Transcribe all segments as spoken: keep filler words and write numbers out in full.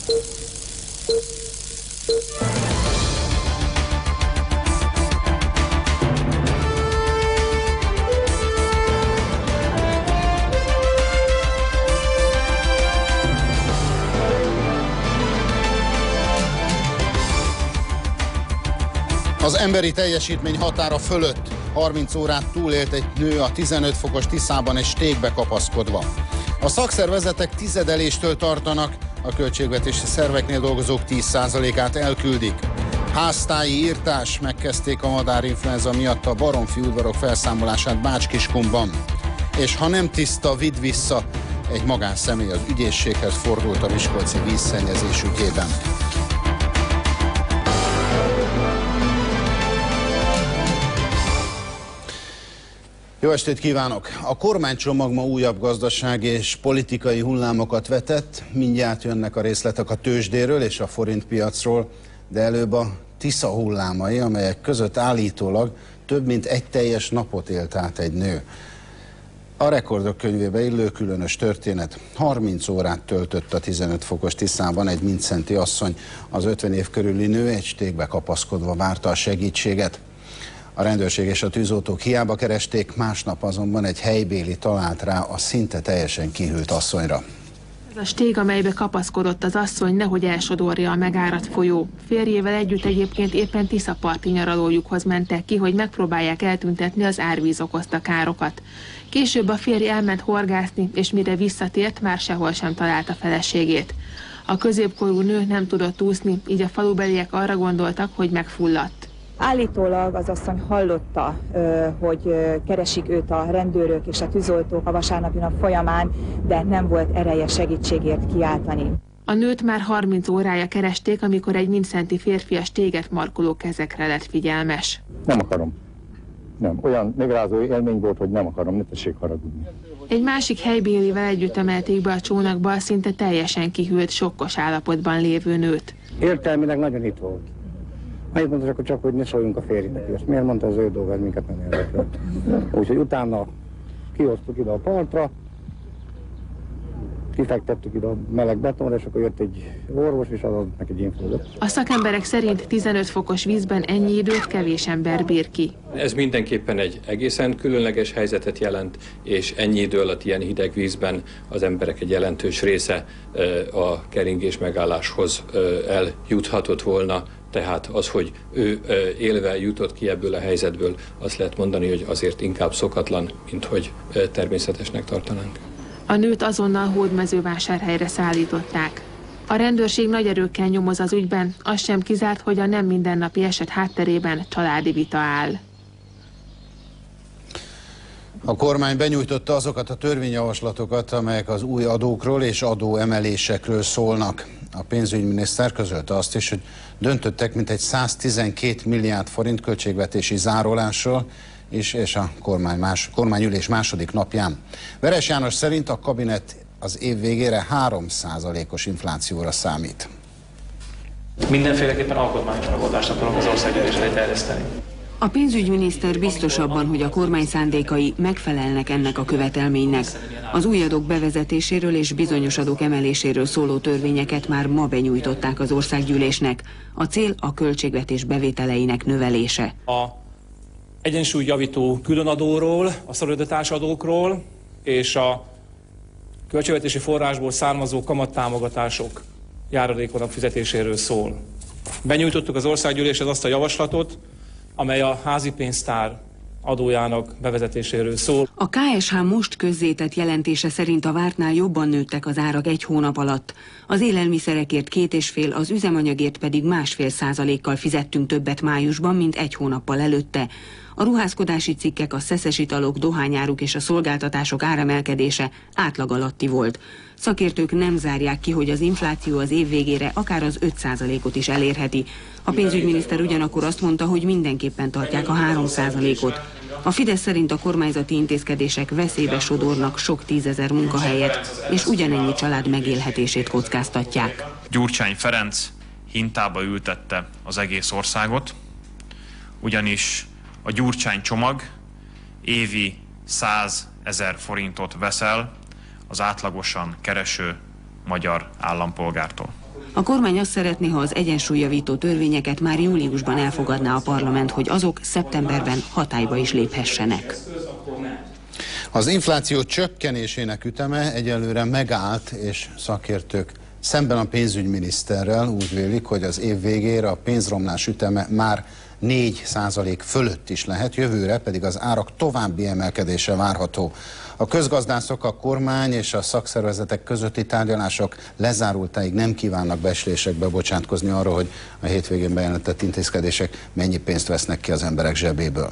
Az emberi teljesítmény határa fölött harminc órát túlélt egy nő a tizenöt fokos Tiszában egy stégbe kapaszkodva. A szakszervezetek tizedeléstől tartanak, a költségvetési szerveknél dolgozók tíz százalékát elküldik. Háztáji írtás, megkezdték a madárinfluenza miatt a Baromfi udvarok felszámolását Bács-Kiskunban. És ha nem tiszta, vidd vissza, egy magánszemély az ügyészséghez fordult a miskolci vízszennyezés ügyében. Jó estét kívánok! A kormánycsomag ma újabb gazdasági és politikai hullámokat vetett, mindjárt jönnek a részletek a tőzsdéről és a forintpiacról, de előbb a Tisza hullámai, amelyek között állítólag több mint egy teljes napot élt át egy nő. A rekordok könyvébe illő különös történet. harminc órát töltött a tizenöt fokos Tiszában egy mindszenty asszony. Az ötven év körüli nő egy stégbe kapaszkodva várta a segítséget. A rendőrség és a tűzoltók hiába keresték, másnap azonban egy helybéli talált rá a szinte teljesen kihűlt asszonyra. Ez a stég, amelybe kapaszkodott az asszony, nehogy elsodorja a megáradt folyó. Férjével együtt egyébként éppen Tiszaparti nyaralójukhoz mentek ki, hogy megpróbálják eltüntetni az árvíz okozta károkat. Később a férj elment horgászni, és mire visszatért, már sehol sem találta feleségét. A középkorú nő nem tudott úszni, így a falubeliek arra gondoltak, hogy megfulladt. Állítólag az asszony hallotta, hogy keresik őt a rendőrök és a tűzoltók a vasárnapi nap folyamán, de nem volt ereje segítségért kiáltani. A nőt már harminc órája keresték, amikor egy mindszenty férfi a stéget markoló kezekre lett figyelmes. Nem akarom. Nem. Olyan megrázó élmény volt, hogy nem akarom, ne tessék haragudni. Egy másik helybélivel együtt emelték be a csónakba a szinte teljesen kihűlt, sokkos állapotban lévő nőt. Értelmileg nagyon itt volt. Annyit mondta csak, csak, hogy ne szóljunk a férjének. Ezt miért mondta az ő dolga, hogy minket nem érdekelt. Úgyhogy utána kihoztuk ide a partra, kifektettük ide a meleg betonra, és akkor jött egy orvos, és adott neki egy infózat. A szakemberek szerint tizenöt fokos vízben ennyi időt kevés ember bír ki. Ez mindenképpen egy egészen különleges helyzetet jelent, és ennyi idő alatt ilyen hideg vízben az emberek egy jelentős része a keringés megálláshoz eljuthatott volna. Tehát az, hogy ő élve jutott ki ebből a helyzetből, azt lehet mondani, hogy azért inkább szokatlan, mint hogy természetesnek tartanánk. A nőt azonnal Hódmezővásárhelyre szállították. A rendőrség nagy erőkkel nyomoz az ügyben, az sem kizárt, hogy a nem mindennapi eset hátterében családi vita áll. A kormány benyújtotta azokat a törvényjavaslatokat, amelyek az új adókról és adóemelésekről szólnak. A pénzügyminiszter közölte azt is, hogy döntöttek mintegy száztizenkét milliárd forint költségvetési zárolásról, és, és a kormány más, kormányülés második napján. Veres János szerint a kabinet az év végére három százalékos inflációra számít. Mindenféleképpen alkotmányos megoldást akarunk az országgyűlés elé terjeszteni. A pénzügyminiszter biztos abban, hogy a kormány szándékai megfelelnek ennek a követelménynek. Az új adók bevezetéséről és bizonyos adók emeléséről szóló törvényeket már ma benyújtották az országgyűlésnek. A cél a költségvetés bevételeinek növelése. A egyensúlyjavító különadóról, a szolidaritás adókról és a költségvetési forrásból származó kamattámogatások járadékonak fizetéséről szól. Benyújtottuk az országgyűléshez azt a javaslatot, amely a házi pénztár adójának bevezetéséről szól. A ká es há most közzétett jelentése szerint a vártnál jobban nőttek az árak egy hónap alatt. Az élelmiszerekért két és fél, az üzemanyagért pedig másfél százalékkal fizettünk többet májusban, mint egy hónappal előtte. A ruházkodási cikkek, a szeszes italok, dohányáruk és a szolgáltatások áremelkedése átlag alatti volt. Szakértők nem zárják ki, hogy az infláció az év végére akár az öt százalékot is elérheti. A pénzügyminiszter ugyanakkor azt mondta, hogy mindenképpen tartják a három százalékot. A Fidesz szerint a kormányzati intézkedések veszélybe sodornak sok tízezer munkahelyet, és ugyanennyi család megélhetését kockáztatják. Gyurcsány Ferenc hintába ültette az egész országot, ugyanis a Gyurcsány csomag évi százezer forintot veszel az átlagosan kereső magyar állampolgártól. A kormány azt szeretné, ha az egyensúlyjavító törvényeket már júliusban elfogadná a parlament, hogy azok szeptemberben hatályba is léphessenek. Az infláció csökkenésének üteme egyelőre megállt, és szakértők szemben a pénzügyminiszterrel úgy vélik, hogy az év végére a pénzromlás üteme már négy százalék fölött is lehet, jövőre pedig az árak további emelkedése várható. A közgazdászok, a kormány és a szakszervezetek közötti tárgyalások lezárultáig nem kívánnak becslésekbe bocsátkozni arról, hogy a hétvégén bejelentett intézkedések mennyi pénzt vesznek ki az emberek zsebéből.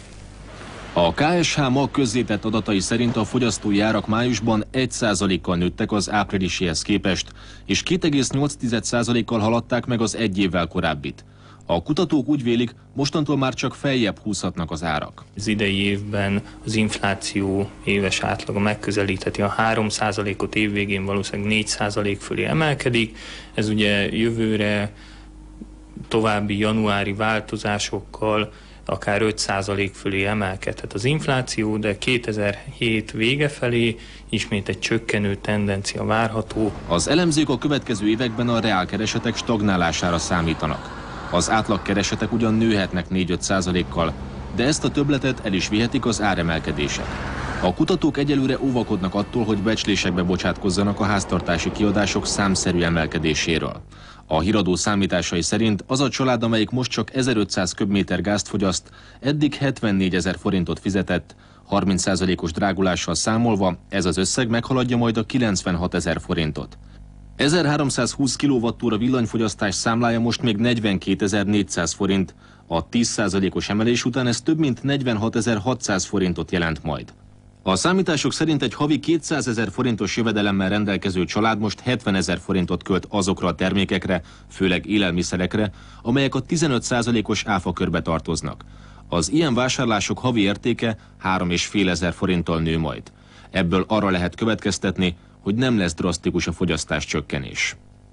A ká es há mag közzétett adatai szerint a fogyasztói árak májusban egy százalékkal nőttek az áprilisihez képest, és két egész nyolc százalékkal haladták meg az egy évvel korábbit. A kutatók úgy vélik, mostantól már csak feljebb húzhatnak az árak. Az idei évben az infláció éves átlaga megközelítheti a három százalékot, évvégén valószínűleg négy százalék fölé emelkedik. Ez ugye jövőre további januári változásokkal akár öt százalék fölé emelkedhet az infláció, de kétezer-hét vége felé ismét egy csökkenő tendencia várható. Az elemzők a következő években a reálkeresetek stagnálására számítanak. Az átlagkeresetek ugyan nőhetnek négy-öt százalékkal, de ezt a többletet el is vihetik az áremelkedések. A kutatók egyelőre óvakodnak attól, hogy becslésekbe bocsátkozzanak a háztartási kiadások számszerű emelkedéséről. A híradó számításai szerint az a család, amelyik most csak ezerötszáz köbméter gázt fogyaszt, eddig hetvennégyezer forintot fizetett, harminc százalékos drágulással számolva ez az összeg meghaladja majd a kilencvenhatezer forintot. ezerháromszázhúsz kilovattóra villanyfogyasztás számlája most még negyvenkétezer-négyszáz forint, a tíz százalékos emelés után ez több mint negyvenhatezer-hatszáz forintot jelent majd. A számítások szerint egy havi kétszázezer forintos jövedelemmel rendelkező család most hetvenezer forintot költ azokra a termékekre, főleg élelmiszerekre, amelyek a tizenöt százalékos áfakörbe tartoznak. Az ilyen vásárlások havi értéke három és fél ezer forinttal nő majd. Ebből arra lehet következtetni, hogy nem lesz drasztikus a fogyasztás csökkenés.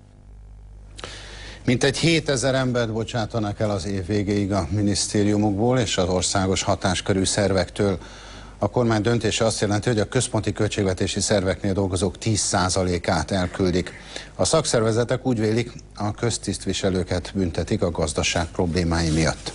Mintegy hétezer embert bocsátanak el az év végéig a minisztériumokból és az országos hatáskörű szervektől. A kormány döntése azt jelenti, hogy a központi költségvetési szerveknél dolgozók tíz százalékát elküldik. A szakszervezetek úgy vélik, a köztisztviselőket büntetik a gazdaság problémái miatt.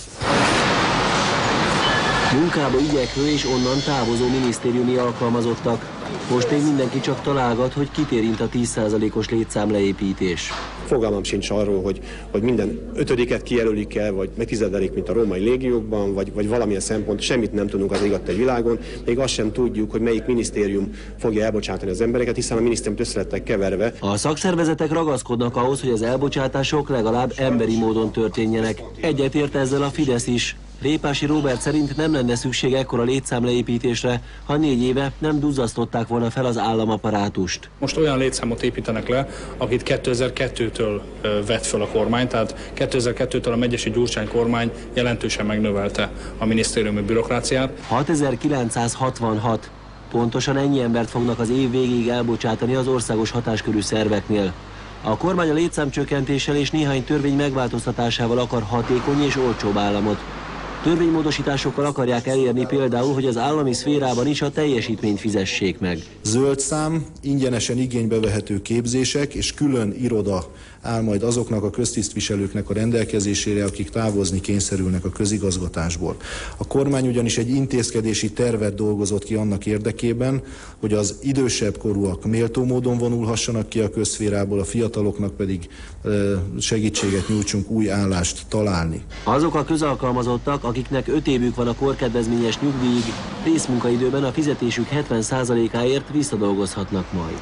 Munkába igyekvő és onnan távozó minisztériumi alkalmazottak. Most még mindenki csak találgat, hogy kit érint a tíz százalékos létszámleépítés. Fogalmam sincs arról, hogy, hogy minden ötödiket kijelölik el, vagy megtizedelik, mint a római légiókban, vagy, vagy valamilyen szempont, semmit nem tudunk az ég egy világon. Még azt sem tudjuk, hogy melyik minisztérium fogja elbocsátani az embereket, hiszen a minisztérium össze lettek keverve. A szakszervezetek ragaszkodnak ahhoz, hogy az elbocsátások legalább emberi módon történjenek. Egyetért ezzel a Fidesz is. Répási Róbert szerint nem lenne szükség ekkora létszámleépítésre, ha négy éve nem duzzasztották volna fel az államaparátust. Most olyan létszámot építenek le, akit kétezer-kettőtől vett fel a kormány, tehát kétezer-kettőtől a megyesi Gyurcsány kormány jelentősen megnövelte a minisztériumi bürokráciát. hatezer-kilencszázhatvanhat. Pontosan ennyi embert fognak az év végéig elbocsátani az országos hatáskörű szerveknél. A kormány a létszámcsökkentéssel és néhány törvény megváltoztatásával akar hatékony és olcsóbb államot. Törvénymódosításokkal akarják elérni például, hogy az állami szférában is a teljesítményt fizessék meg. Zöld szám, ingyenesen igénybe vehető képzések és külön iroda áll majd azoknak a köztisztviselőknek a rendelkezésére, akik távozni kényszerülnek a közigazgatásból. A kormány ugyanis egy intézkedési tervet dolgozott ki annak érdekében, hogy az idősebb korúak méltó módon vonulhassanak ki a közszférából, a fiataloknak pedig segítséget nyújtsunk új állást találni. Azok a közalkalmazottak, akiknek öt évük van a korkedvezményes nyugdíjig, részmunkaidőben a fizetésük hetven százalékáért visszadolgozhatnak majd.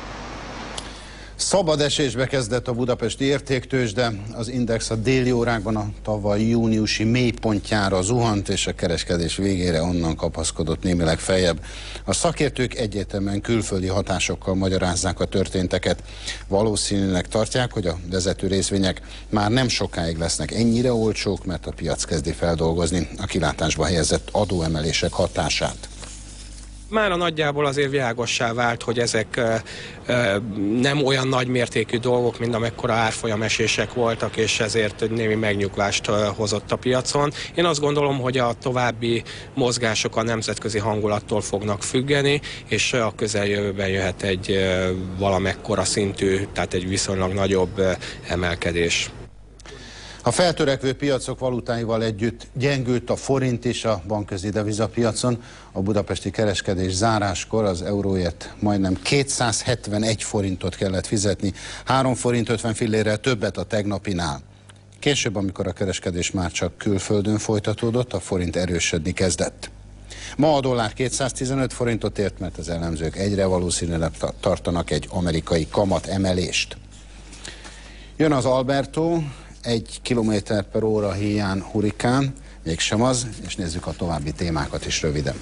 Szabad esésbe kezdett a budapesti értéktőzsde, az index a déli órákban a tavaly júniusi mélypontjára zuhant, és a kereskedés végére onnan kapaszkodott némileg feljebb. A szakértők egyértelműen külföldi hatásokkal magyarázzák a történteket. Valószínűleg tartják, hogy a vezető részvények már nem sokáig lesznek ennyire olcsók, mert a piac kezdi feldolgozni a kilátásba helyezett adóemelések hatását. Mára nagyjából azért világossá vált, hogy ezek nem olyan nagy mértékű dolgok, mint amekkora árfolyamesések voltak, és ezért némi megnyugvást hozott a piacon. Én azt gondolom, hogy a további mozgások a nemzetközi hangulattól fognak függeni, és a közeljövőben jöhet egy valamekkora szintű, tehát egy viszonylag nagyobb emelkedés. A feltörekvő piacok valutáival együtt gyengült a forint is a bankközi devizapiacon. A budapesti kereskedés záráskor az euróért majdnem kétszázhetvenegy forintot kellett fizetni, három forint ötven fillérrel többet a tegnapinál. Később, amikor a kereskedés már csak külföldön folytatódott, a forint erősödni kezdett. Ma a dollár kétszáztizenöt forintot ért, mert az elemzők egyre valószínűleg tartanak egy amerikai kamat emelést. Jön az Alberto, egy kilométer per óra híján hurikán, mégsem az, és nézzük a további témákat is röviden.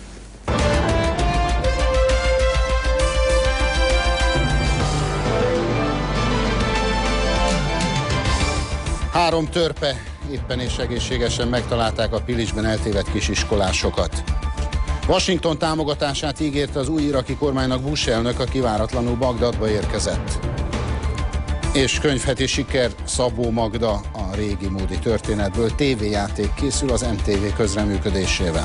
Három törpe éppen és egészségesen megtalálták a Pilisben eltévedt kisiskolásokat. Washington támogatását ígérte az új iraki kormánynak Bush elnök, aki váratlanul Bagdadba érkezett. És könyvheti siker Szabó Magda, a régi módi történetből tévéjáték készül az em té vé közreműködésével.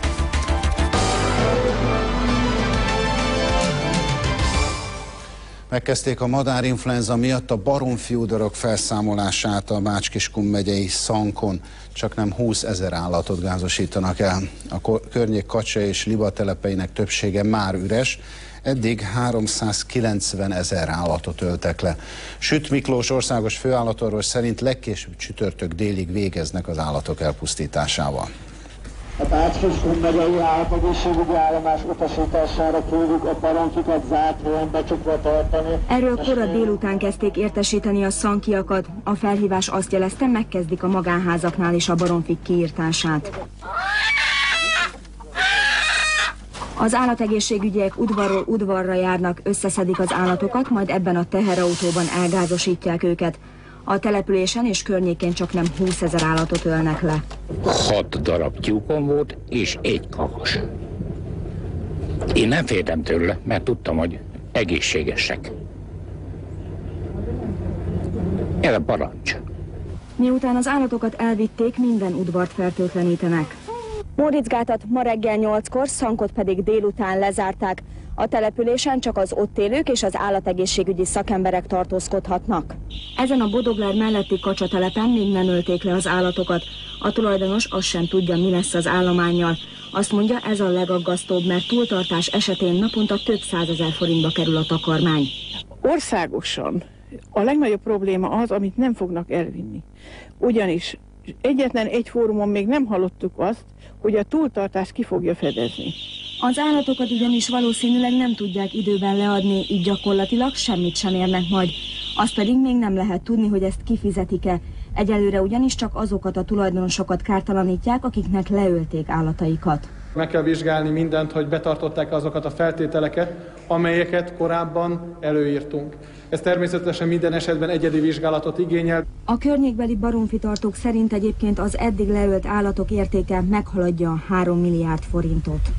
Megkezdték a madárinfluenza miatt a baromfiúdarok felszámolását a Bács-Kiskun megyei Szankon. Csak nem húszezer állatot gázosítanak el. A környék kacsa és liba telepeinek többsége már üres, eddig háromszázkilencvenezer állatot öltek le. Süt Miklós országos főállatorvos szerint legkésőbb csütörtök délig végeznek az állatok elpusztításával. A Bács-Kiskun megyei állategészségügyi állomás utasítására kérjük a baronkikat zárt helyen becsukva tartani. Erről kora délután kezdték értesíteni a szankiakat. A felhívás azt jelezte, megkezdik a magánházaknál is a baromfik kiírtását. Az állategészségügyiek udvarról udvarra járnak, összeszedik az állatokat, majd ebben a teherautóban elgázosítják őket. A településen és környékén csak nem húszezer állatot ölnek le. Hat darab tyúkom volt, és egy kakas. Én nem féltem tőle, mert tudtam, hogy egészségesek. Ez a parancs. Miután az állatokat elvitték, minden udvart fertőtlenítenek. Móriczgátat ma reggel nyolckor, Szankot pedig délután lezárták. A településen csak az ott élők és az állategészségügyi szakemberek tartózkodhatnak. Ezen a Bodoglár melletti kacsatelepen még nem ölték le az állatokat. A tulajdonos azt sem tudja, mi lesz az állománnyal. Azt mondja, ez a legaggasztóbb, mert túltartás esetén naponta több százezer forintba kerül a takarmány. Országosan a legnagyobb probléma az, amit nem fognak elvinni. Ugyanis egyetlen egy fórumon még nem hallottuk azt, hogy a túltartást ki fogja fedezni. Az állatokat ugyanis valószínűleg nem tudják időben leadni, így gyakorlatilag semmit sem érnek majd. Azt pedig még nem lehet tudni, hogy ezt kifizetik-e. Egyelőre ugyanis csak azokat a tulajdonosokat kártalanítják, akiknek leölték állataikat. Meg kell vizsgálni mindent, hogy betartották azokat a feltételeket, amelyeket korábban előírtunk. Ez természetesen minden esetben egyedi vizsgálatot igényel. A környékbeli baromfitartók szerint egyébként az eddig leölt állatok értéke meghaladja a három milliárd forintot.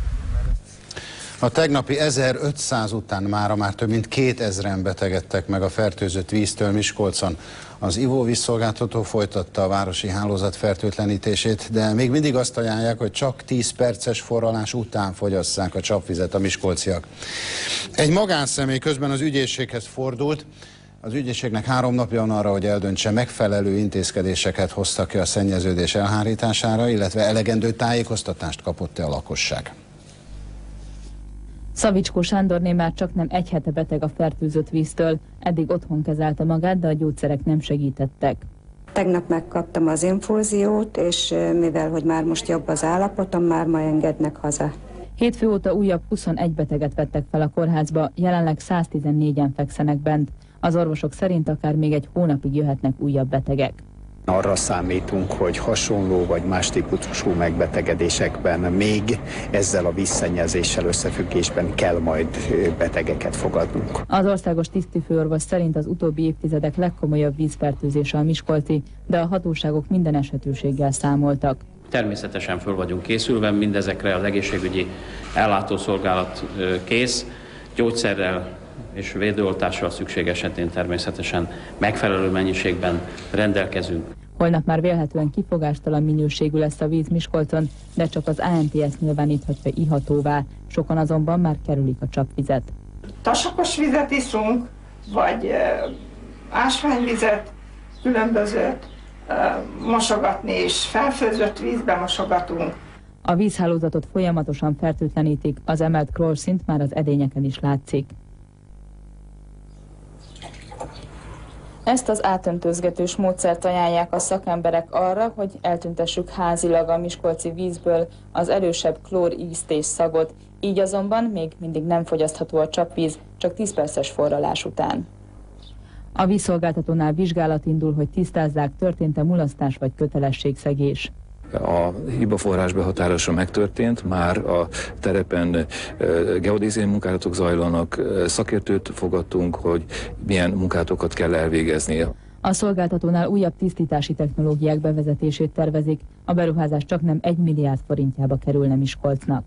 A tegnapi ezerötszáz után mára már több mint kétezren betegedtek meg a fertőzött víztől Miskolcon. Az ivóvízszolgáltató folytatta a városi hálózat fertőtlenítését, de még mindig azt ajánlják, hogy csak tíz perces forralás után fogyasszák a csapvizet a miskolciak. Egy magánszemély közben az ügyészséghez fordult. Az ügyészségnek három napja van arra, hogy eldöntse, megfelelő intézkedéseket hoztak ki a szennyeződés elhárítására, illetve elegendő tájékoztatást kapott-e a lakosság. Szavicskó Sándorné már csak nem egy hete beteg a fertőzött víztől. Eddig otthon kezelte magát, de a gyógyszerek nem segítettek. Tegnap megkaptam az infúziót, és mivel hogy már most jobb az állapotom, már ma engednek haza. Hétfő óta újabb huszonegy beteget vettek fel a kórházba, jelenleg száztizennégyen fekszenek bent. Az orvosok szerint akár még egy hónapig jöhetnek újabb betegek. Arra számítunk, hogy hasonló vagy más típusú megbetegedésekben még ezzel a vízszennyezéssel összefüggésben kell majd betegeket fogadnunk. Az országos tisztifőorvos szerint az utóbbi évtizedek legkomolyabb vízfertőzése a miskolci, de a hatóságok minden esetőséggel számoltak. Természetesen föl vagyunk készülve, mindezekre az egészségügyi ellátószolgálat kész, gyógyszerrel és védőoltással szükség esetén természetesen megfelelő mennyiségben rendelkezünk. Holnap már vélhetően kifogástalan minőségű lesz a víz Miskolcon, de csak az á en té es nyilváníthatja ihatóvá, sokan azonban már kerülik a csapvizet. Tasakos vizet iszunk, vagy e, ásványvizet, különbözőt e, mosogatni, és felfőzött vízbe mosogatunk. A vízhálózatot folyamatosan fertőtlenítik, az emelt klórszint már az edényeken is látszik. Ezt az átöntözgetős módszert ajánlják a szakemberek arra, hogy eltüntessük házilag a miskolci vízből az erősebb klór ízt és szagot, így azonban még mindig nem fogyasztható a csapvíz, csak tíz perces forralás után. A vízszolgáltatónál vizsgálat indul, hogy tisztázzák, történt-e mulasztás vagy kötelességszegés. A hibaforrás behatározása megtörtént, már a terepen geodéziai munkálatok zajlanak, szakértőt fogadtunk, hogy milyen munkálatokat kell elvégezni. A szolgáltatónál újabb tisztítási technológiák bevezetését tervezik, a beruházás csaknem egy milliárd forintjába kerülne Miskolcnak.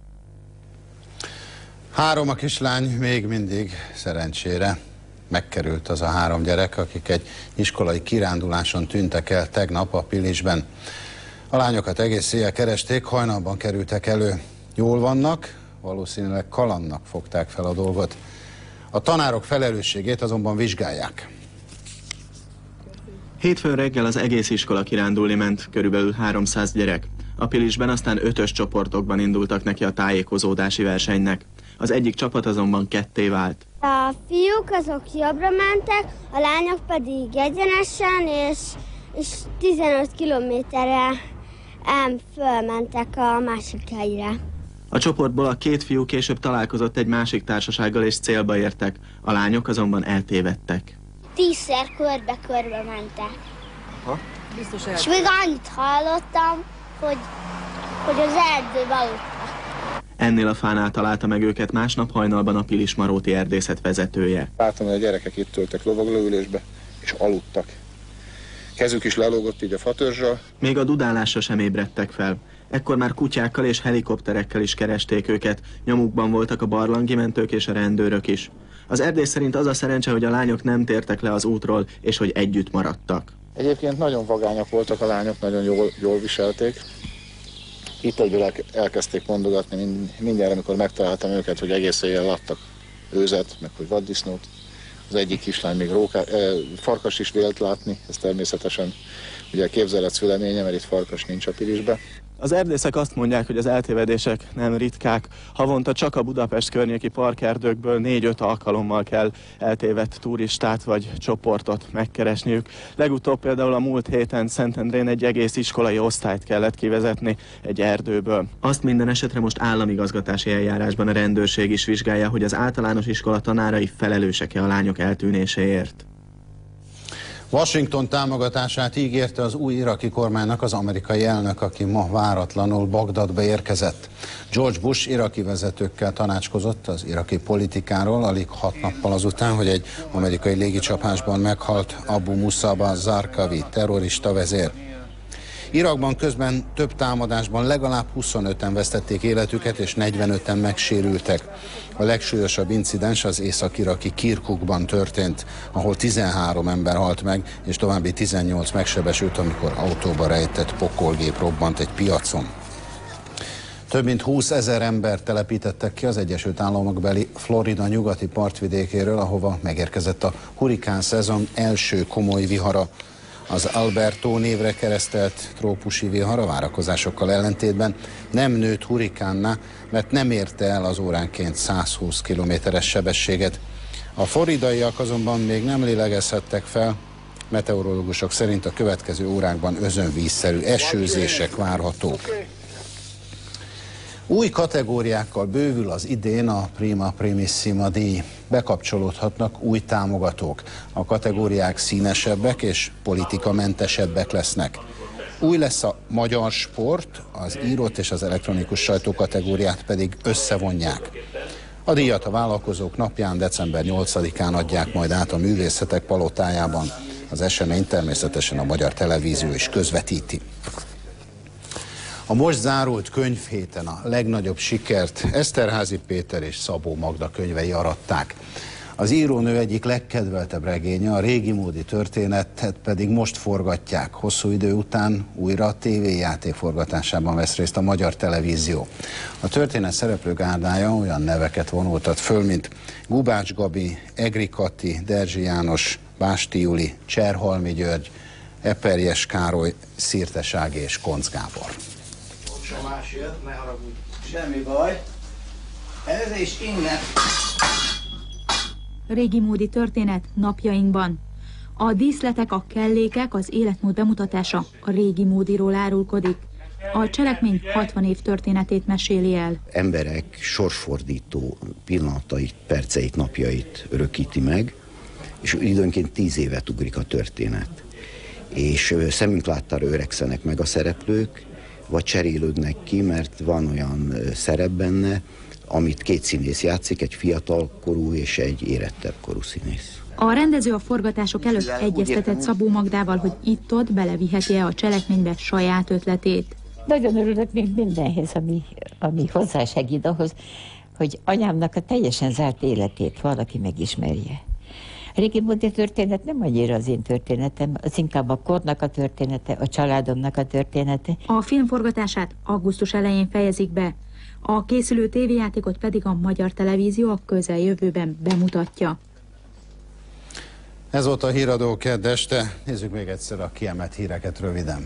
Három a kislány még mindig, szerencsére. Megkerült az a három gyerek, akik egy iskolai kiránduláson tűntek el tegnap a Pilisben. A lányokat egész éjjel keresték, hajnalban kerültek elő. Jól vannak, valószínűleg kalandnak fogták fel a dolgot. A tanárok felelősségét azonban vizsgálják. Hétfőn reggel az egész iskola kirándulni ment, körülbelül háromszáz gyerek. A Pilisben aztán ötös csoportokban indultak neki a tájékozódási versenynek. Az egyik csapat azonban ketté vált. A fiúk azok jobbra mentek, a lányok pedig egyenesen, és, és tizenöt kilométerre fölmentek a másik helyre. A csoportból a két fiú később találkozott egy másik társasággal és célba értek, a lányok azonban eltévedtek. Tízszer körbe-körbe mentek. Aha. És még annyit hallottam, hogy, hogy az erdőbe aludtak. Ennél a fánál találta meg őket másnap hajnalban a Pilismaróti erdészet vezetője. Látom, hogy a gyerekek itt ültek lovaglóülésbe, és aludtak. Kezük is lelógott így a fatörzsal. Még a dudálásra sem ébredtek fel. Ekkor már kutyákkal és helikopterekkel is keresték őket, nyomukban voltak a barlangi mentők és a rendőrök is. Az erdész szerint az a szerencse, hogy a lányok nem tértek le az útról, és hogy együtt maradtak. Egyébként nagyon vagányak voltak a lányok, nagyon jól, jól viselték. Itt egyből elkezdték mondogatni mindjárt, amikor megtaláltam őket, hogy egész éjjel adtak őzet, meg hogy vaddisznót. Az egyik kislány még róká, eh, farkas is vélt látni, ez természetesen ugye a képzelet szüleménye, mert itt farkas nincs a Pilisbe. Az erdészek azt mondják, hogy az eltévedések nem ritkák. Havonta csak a Budapest környéki parkerdőkből négy-öt alkalommal kell eltévedt turistát vagy csoportot megkeresniük. Legutóbb például a múlt héten Szentendrén egy egész iskolai osztályt kellett kivezetni egy erdőből. Azt minden esetre most államigazgatási eljárásban a rendőrség is vizsgálja, hogy az általános iskola tanárai felelősek-e a lányok eltűnéséért. Washington támogatását ígérte az új iraki kormánynak az amerikai elnök, aki ma váratlanul Bagdadba érkezett. George Bush iraki vezetőkkel tanácskozott az iraki politikáról alig hat nappal azután, hogy egy amerikai légicsapásban meghalt Abu Musab az-Zarqawi terrorista vezér. Irakban közben több támadásban legalább huszonöten vesztették életüket és negyvenöten megsérültek. A legsúlyosabb incidens az észak-iraki Kirkukban történt, ahol tizenhárom ember halt meg, és további tizennyolc megsebesült, amikor autóba rejtett pokolgép robbant egy piacon. Több mint húszezer ember telepítettek ki az Egyesült Államok beli Florida nyugati partvidékéről, ahova megérkezett a hurikán szezon első komoly vihara. Az Alberto névre keresztelt trópusi vihar a várakozásokkal ellentétben nem nőtt hurikánná, mert nem érte el az óránként százhúsz kilométeres sebességet. A floridaiak azonban még nem lélegezhettek fel, meteorológusok szerint a következő órákban özönvízszerű esőzések várhatók. Új kategóriákkal bővül az idén a Prima Primissima díj. Bekapcsolódhatnak új támogatók. A kategóriák színesebbek és politikamentesebbek lesznek. Új lesz a magyar sport, az írott és az elektronikus sajtó kategóriát pedig összevonják. A díjat a vállalkozók napján december nyolcadikán adják majd át a Művészetek Palotájában. Az eseményt természetesen a Magyar Televízió is közvetíti. A most zárult könyvhéten a legnagyobb sikert Eszterházy Péter és Szabó Magda könyvei aratták. Az írónő egyik legkedveltebb regénye, a Régi módi történetet pedig most forgatják. Hosszú idő után újra a tévéjáték forgatásában vesz részt a Magyar Televízió. A történet szereplő gárdája olyan neveket vonultat föl, mint Gubács Gabi, Egri Kati, Derzsi János, Básti Juli, Cserhalmi György, Eperjes Károly, Szirtes Ági és Koncz Gábor. Somás jött, ne haragudj. Semmi baj. Ez és innen. Régi módi történet napjainkban. A díszletek, a kellékek, az életmód bemutatása a régi módiról árulkodik. A cselekmény hatvan év történetét meséli el. Emberek sorsfordító pillanatait, perceit, napjait örökíti meg, és időnként tíz évet ugrik a történet. És szemünk láttára öregszenek meg a szereplők, vagy cserélődnek ki, mert van olyan szerep benne, amit két színész játszik, egy fiatalkorú és egy érettebb korú színész. A rendező a forgatások előtt egyeztetett Szabó Magdával, hogy itt-ott beleviheti-e a cselekménybe saját ötletét. Nagyon örülök még mindenhez, ami, ami hozzásegít ahhoz, hogy anyámnak a teljesen zárt életét valaki megismerje. A régi módi történet nem annyira az én történetem, az inkább a kornak a története, a családomnak a története. A film forgatását augusztus elején fejezik be, a készülő tévéjátékot pedig a Magyar Televízió a közeljövőben bemutatja. Ez volt a Híradó kedd este. Nézzük még egyszer a kiemelt híreket röviden.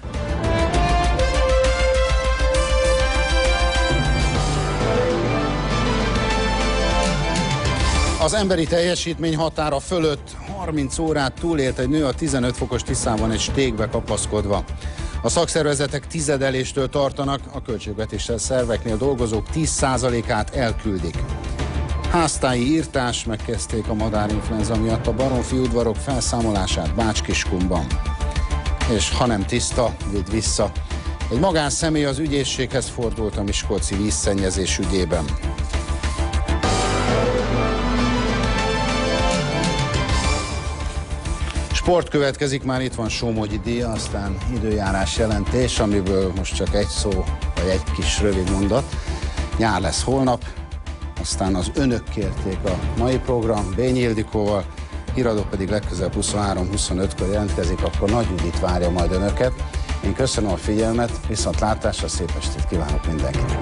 Az emberi teljesítmény határa fölött harminc órát túlélt egy nő a tizenöt fokos Tiszában egy stégbe kapaszkodva. A szakszervezetek tizedeléstől tartanak, a költségvetéssel szerveknél dolgozók tíz százalékát elküldik. Háztáji írtás, megkezdték a madárinfluenza miatt a Baromfi udvarok felszámolását Bács-Kiskunban. És ha nem tiszta, vidd vissza. Egy magánszemély az ügyészséghez fordult a miskolci vízszennyezés ügyében. Sport következik, már itt van Somogyi díja, aztán időjárás jelentés, amiből most csak egy szó, vagy egy kis rövid mondat. Nyár lesz holnap, aztán az önök kérték a mai program Bényi Ildikóval, Híradó pedig legközelebb huszonhárom huszonötkor jelentkezik, akkor Nagy Judit várja majd önöket. Én köszönöm a figyelmet, viszontlátásra, szép estét kívánok mindenkinek!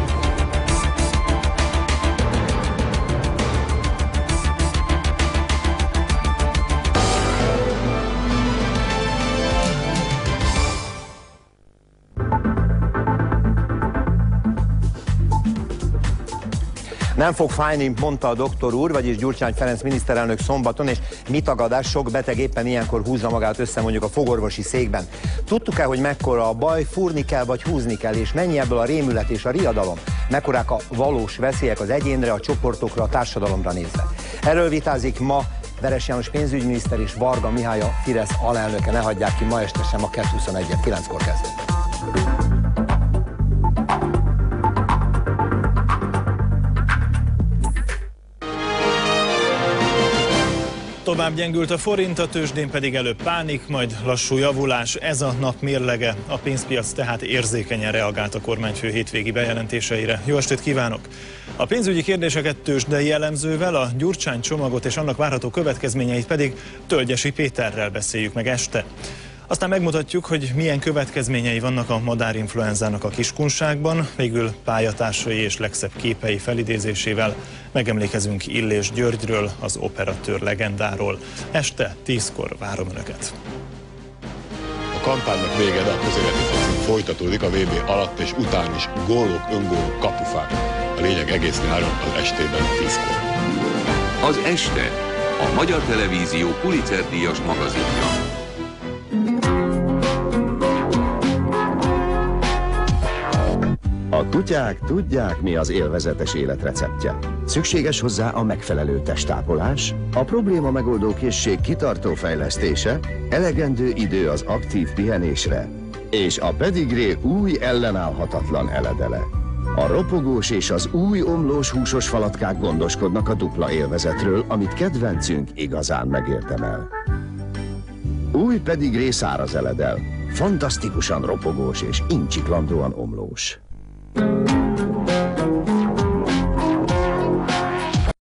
Nem fog fájni, mondta a doktor úr, vagyis Gyurcsány Ferenc miniszterelnök szombaton, és mi tagadás, sok beteg éppen ilyenkor húzza magát össze mondjuk a fogorvosi székben. Tudtuk-e, hogy mekkora a baj, fúrni kell vagy húzni kell, és mennyi ebből a rémület és a riadalom? Mekkorák a valós veszélyek az egyénre, a csoportokra, a társadalomra nézve? Erről vitázik ma Veres János pénzügyminiszter és Varga Mihály, a Fidesz alelnöke. Ne hagyják ki ma este sem, a kettő huszonegyet, kilenckor kezdődik. Tovább gyengült a forint, a tőzsdén pedig előbb pánik, majd lassú javulás. Ez a nap mérlege. A pénzpiac tehát érzékenyen reagált a kormányfő hétvégi bejelentéseire. Jó estét kívánok! A pénzügyi kérdéseket tőzsdei elemzővel, a Gyurcsány csomagot és annak várható következményeit pedig Tölgyesi Péterrel beszéljük meg este. Aztán megmutatjuk, hogy milyen következményei vannak a madárinfluenzának a kiskunságban, végül pályatársai és legszebb képei felidézésével megemlékezünk Illés Györgyről, az operatőr legendáról. Este tízkor várom Önöket. A kampánynak vége, de a közéleti foci folytatódik a vé bé alatt és után is. Gólok, öngólok, kapufák. A lényeg egész nyáron az estében tízkor. Az este a Magyar Televízió Pulitzer-díjas magazinja. A kutyák tudják, mi az élvezetes élet receptje. Szükséges hozzá a megfelelő testápolás, a probléma megoldó készség kitartó fejlesztése, elegendő idő az aktív pihenésre, és a pedigré új ellenállhatatlan eledele. A ropogós és az új omlós húsos falatkák gondoskodnak a dupla élvezetről, amit kedvencünk igazán megérdemel. Új pedigré száraz eledel. fantasztikusan ropogós és incsiklandóan omlós.